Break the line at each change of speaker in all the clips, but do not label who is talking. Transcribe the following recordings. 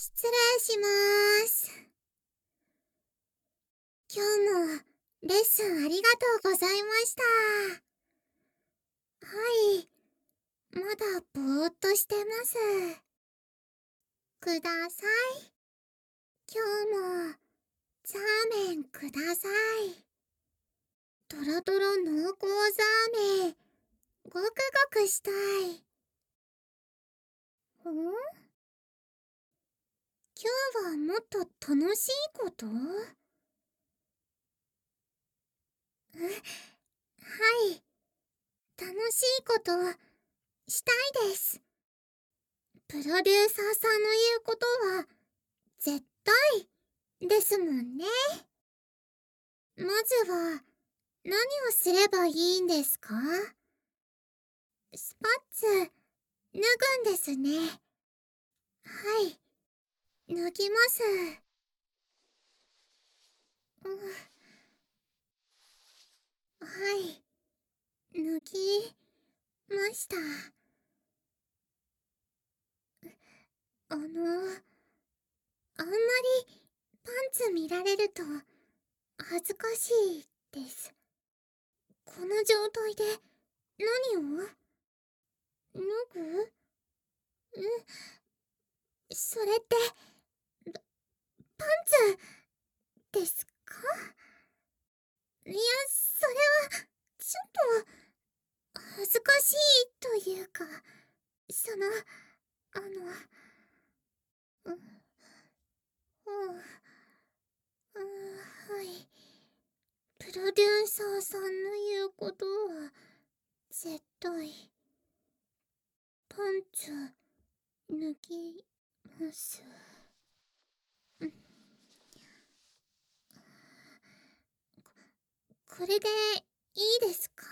失礼します。今日もレッスンありがとうございました。はい、まだぼーっとしてます。ください。今日もザーメンください。ドロドロ濃厚ザーメン、ごくごくしたい。今日はもっと楽しいこと？はい、楽しいことしたいです。プロデューサーさんの言うことは絶対ですもんね。まずは何をすればいいんですか？スパッツ脱ぐんですね。はい、脱ぎます。はい、脱ぎました。あんまりパンツ見られると恥ずかしいです。この状態で何を脱ぐ？それってパンツですか？いや、それはちょっと恥ずかしいというか、その、あの、うん、はい。プロデューサーさんの言うことは絶対パンツ脱ぎます。これでいいですか？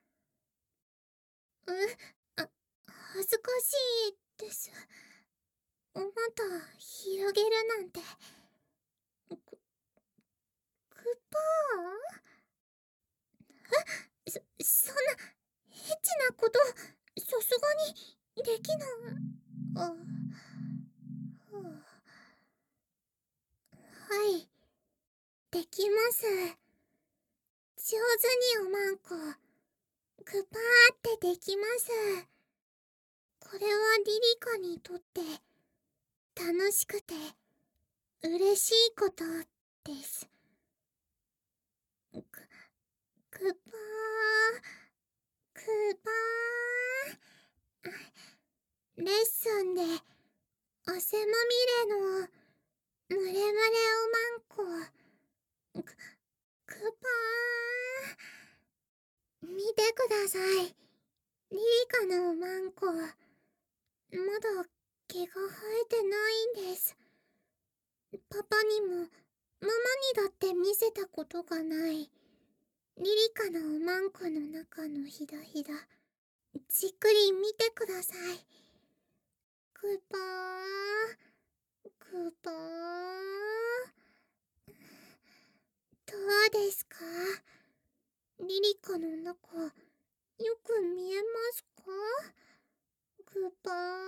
あ、恥ずかしいです。また広げるなんて。グパそんなエッチなことさすがにできない。はい、できます。上手におまんこグパーってできます。これはリリカにとって楽しくて嬉しいことです。ググパー、グパー。レッスンで汗まみれのムレムレおまんこググパー。見てください。リリカのおまんこまだ毛が生えてないんです。パパにもママにだって見せたことがない。リリカのおまんこの中のひだひだじっくり見てください。グパー、グパー。どうですか？リリカの中よく見えますか？グパ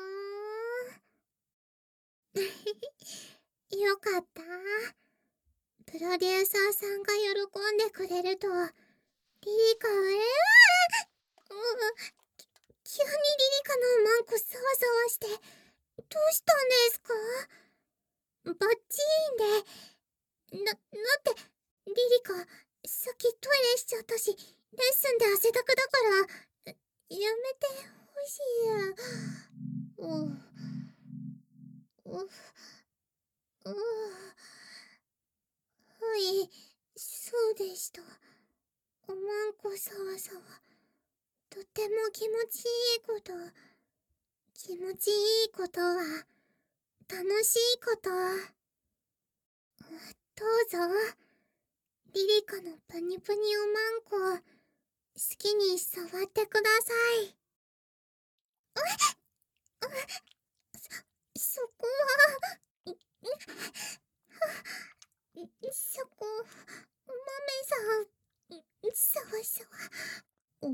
ー。よかった。プロデューサーさんが喜んでくれると、リリカ急にリリカのマンコサワサワして、どうしたんですか？バッチリンで、だってリリカ、さっきトイレしちゃったし、レッスンで汗だくだから、やめてほしいや。う、う、う、はい、そうでした。おまんこさわさわ。とても気持ちいいこと。気持ちいいことは、楽しいこと。どうぞ。リリカのプニプニおまんこ、好きに触ってください。そこは、そこ、マメさん、さわさわ。はい、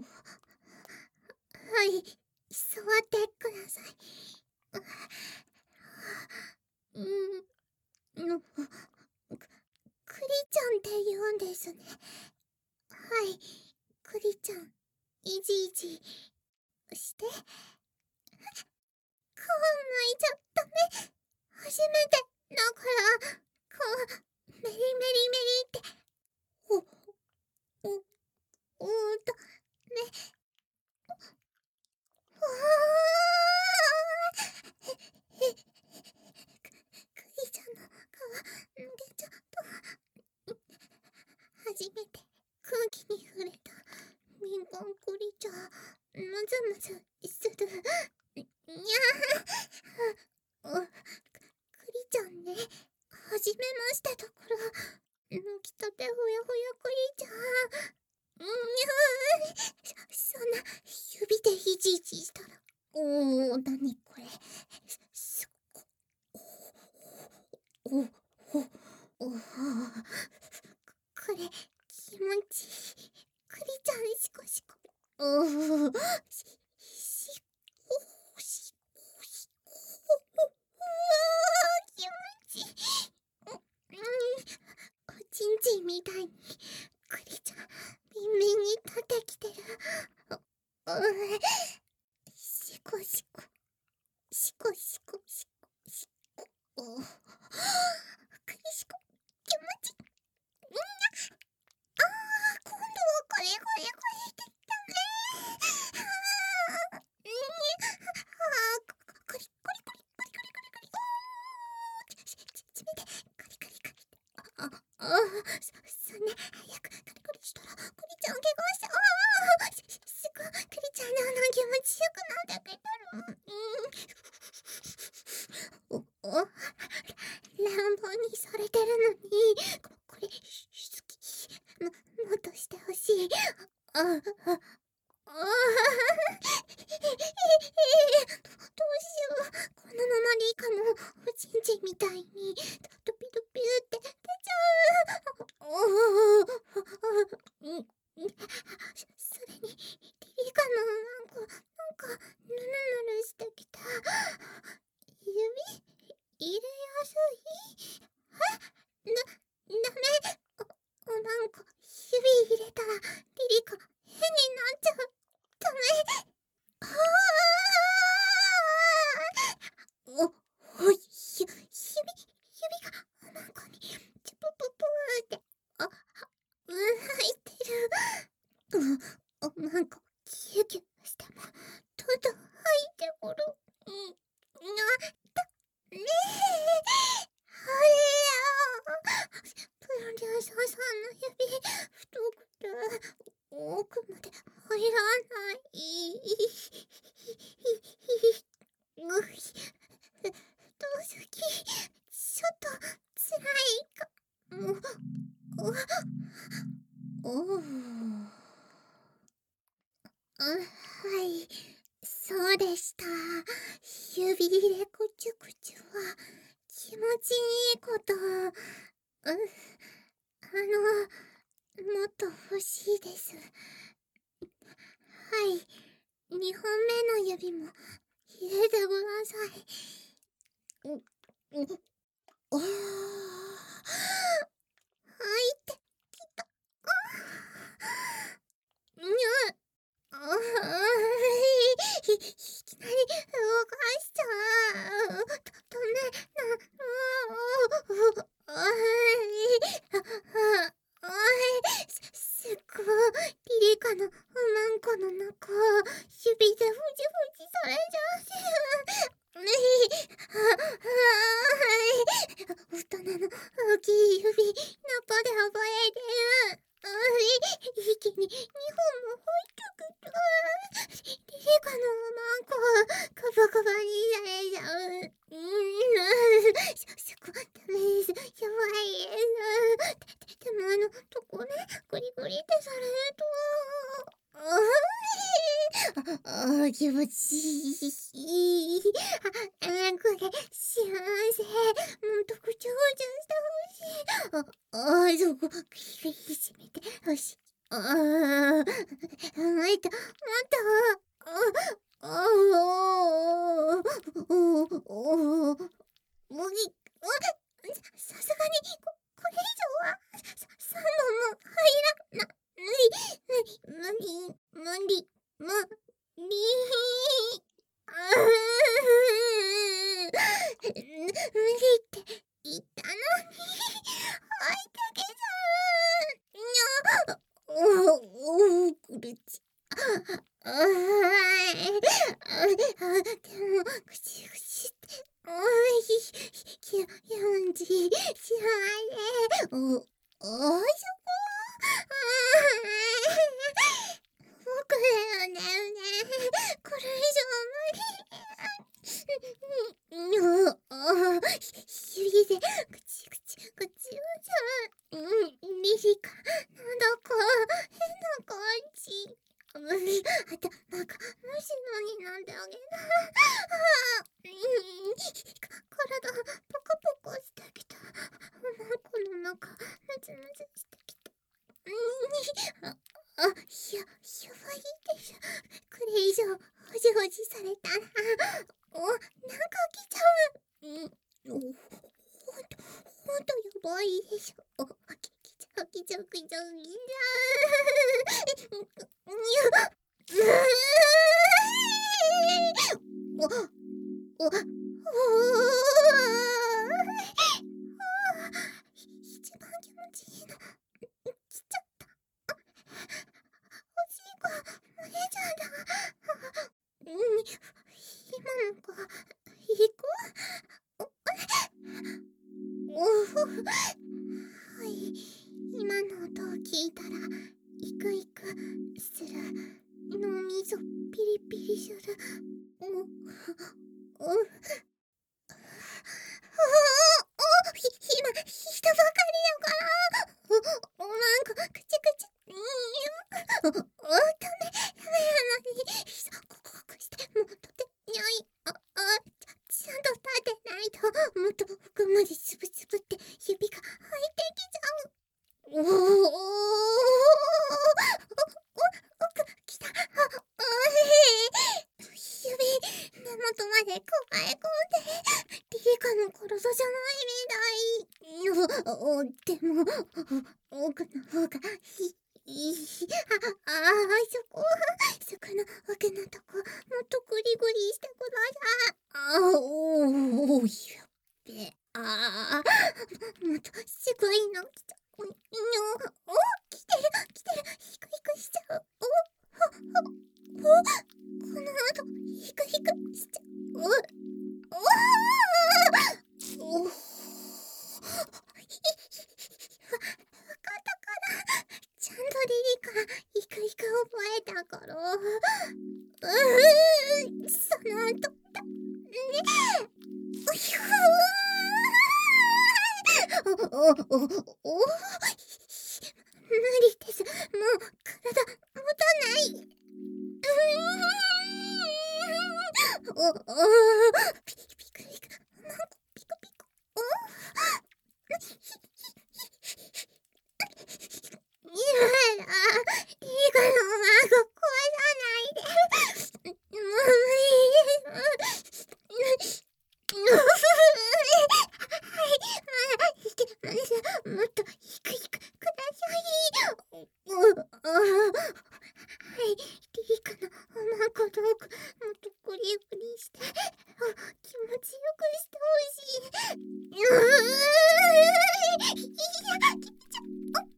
触ってください。 ね。はい、クリちゃん、いじいじして。皮むいちゃダメ。初めてだから、メリメリメリって。お、お、ね。クリちゃんの皮抜けちゃった。初めて空気に触れた敏感クリちゃん、ムズムズする。にゃー。クリちゃんね、はじめましてだから、抜きたてほやほやクリちゃん。にゃー。そんな指でいじいじしたら、なにこれ。すっごおおこれ気持ちいい。クリちゃんシコシコ。しこしこしこ。気持ちいい。おちんちんみたいにクリちゃん耳に立ってきてる。シコシコシコシコシコシコ。クリシコ気持ちいい。今度はこれって言ったね。コリコリコリコリコリコリコリ。ちめてカリカリカリって。そんな早くカリカリしたらクリちゃん怪我しちゃう。すごいクリちゃんの気持ちよくなってきてる。乱暴にされてるのに、これ好き。もっとしてほしい。どうしよう。このままでいいかも。おちんちんみたいにドピドピって出ちゃう。それにリリカのなんかヌルヌルしてきた。指入れやすい？ダメ。なんか指入れたらリリカ変になっちゃう。ダメ。指がおまんこにチュプププーって、入ってる。おまんこキュキュしても、とうとう入ってくる。ねえ、あれや。プロデューサーさんの指、太くて、奥まで入らない。どうすき、ちょっとつらいかも。はい、そうでした。指入れこちゅくちゅは気持ちいいこと。もっと欲しいです。はい、2本目の指も入れてください。入ってきた。いきなり動かしちゃう。ダメすっごいリリカのおまんこの中、指でふじふじされちゃう。大人の大きい指、ナポで覚えてる。一気に2本も入ってくる。リリカのおまんこ、カバカバにされちゃう。そこ、ダメです。やばいです。でもとこね、グリグリってされると、気持ちいい。これ、幸せ。特徴してほしい。そこ、グリグリ締めてほしい。もっと、もっと。もぎ、さすがに、これ以上は、3本も入お、おいしょこ。僕だよね。これ以上無理。指でぐちぐちぐちリリカ、なんだか変な感じ。あと、なんか、むしろになんであげな。体、ポコポコしてきた。この中、ムズムズしてきた。やばいでしょ。これ以上、ほじほじされたら、なんか来ちゃう。ほんとやばいでしょ。来ちゃう。お、お、お一番気持ちいいの、来ちゃった。おしっこ、漏れちゃった。今の子、行く？はい、今の音を聞いたら、イクイクする。脳みそピリピリする。今、人ばかりだから。なんか、くちくち。ダメなのに、こくして、もっとてにゃい。ちゃんと立てないと、もっと奥までつぶつぶって指が入ってきちゃう。奥、来た。指、根元まで抱え込んで、リリカの体じゃないみたい。でも、奥の方がそこの奥のとこ、もっとグリグリしてください。やっべ。もっとすごいの来た。来てる。ヒクヒクしちゃう。この後、ヒクヒクしちゃう。わかったから。ちゃんとリリカ、イクイク覚えたから。その後だ。ねえ。ひゅ無理です。もう、体、持たない。ピクピク。ピクピク。やだ。リリカの孫壊さないで。もう無理です。もっとヒクヒクください。リリカのおまこどく、もっとグリグリして、気持ちよくしてほしい。いや、きちゃ、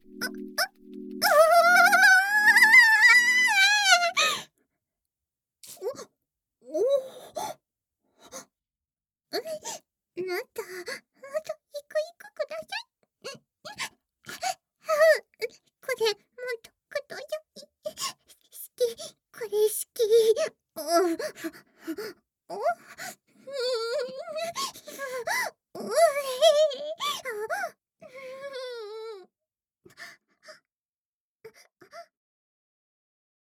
もっと、イクイクください。これ、もっとください。好き、これ好き。